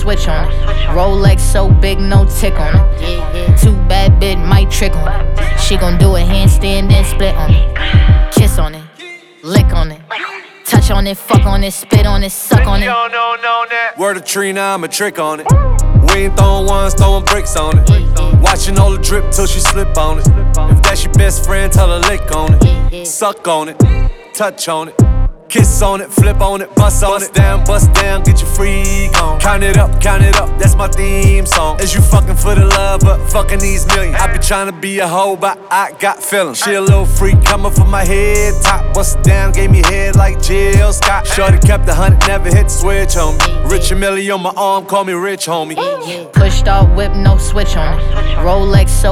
switch on it. Rolex so big, no tick on it. Too bad, bitch, might trick on it. She gon' do a handstand, then split on me. Kiss on it, lick on it, touch on it, fuck on it, spit on it, suck on it. Word of Trina, I'm a trick on it. We ain't throwing ones, throwing bricks on it. Watching all the drip till she slip on it. If that's your best friend, tell her lick on it. Suck on it, touch on it, kiss on it, flip on it, bust down, get your freak on. Count it up, that's my theme song. Is you fucking for the love, but fucking these millions. I be tryna be a hoe, but I got feelings. She a little freak, coming for my head top. Bust down, gave me head like Jill Scott. Shorty kept 100, never hit the switch on me. Rich and Millie on my arm, call me rich homie. Pushed off whip, no switch on it. Rolex so